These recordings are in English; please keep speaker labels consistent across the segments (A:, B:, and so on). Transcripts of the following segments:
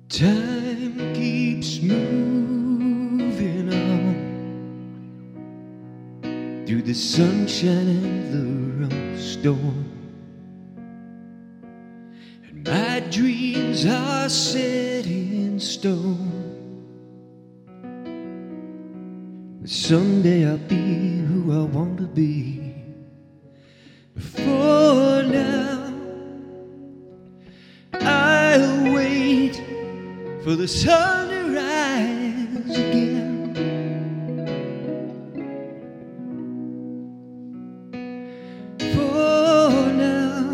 A: Time keeps moving on through the sunshine and the storm, and my dreams are set in stone. But someday I'll be who I want to be. For now, I'll wait for the sun to rise again. For now,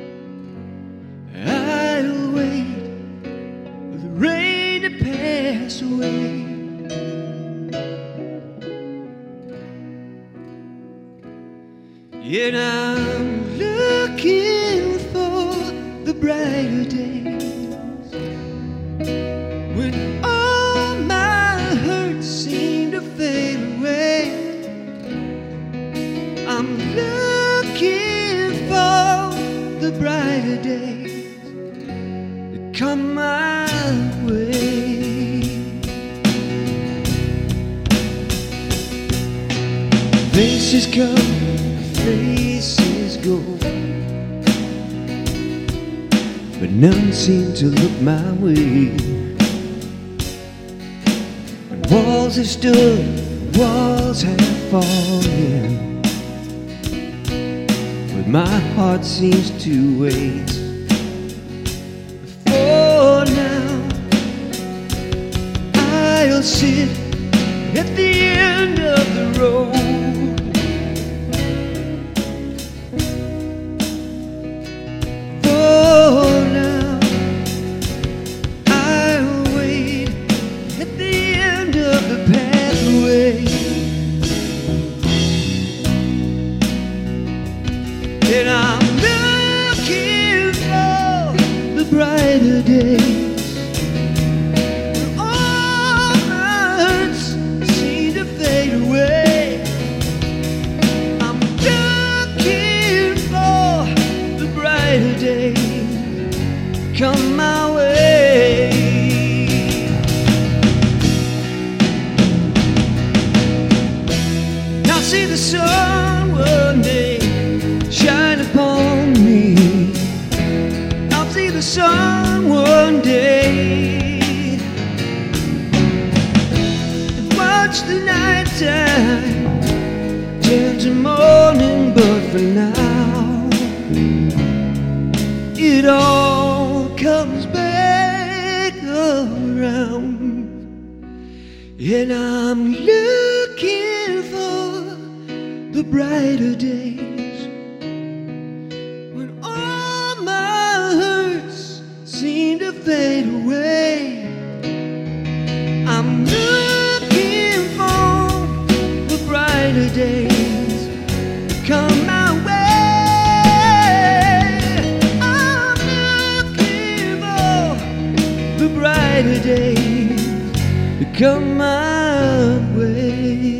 A: I'll wait for the rain to pass away. Yet I'm looking for the brighter days, when all my hurts seem to fade away. I'm looking for the brighter days that come my way. Faces come, faces go, but none seem to look my way. And walls have stood, walls have fallen, but my heart seems to wait. For now, I'll sit at the end of the road. And I'm looking for the brighter days, when all my hurts seem to fade away. I'm looking for the brighter days come my way. Now see the sun one day shine upon me. I'll see the sun one day and watch the night time turn to morning. But for now, it all comes back around, and I'm looking for the brighter days, when all my hurts seem to fade away. I'm looking for the brighter days come my way. I'm looking for the brighter days come my way.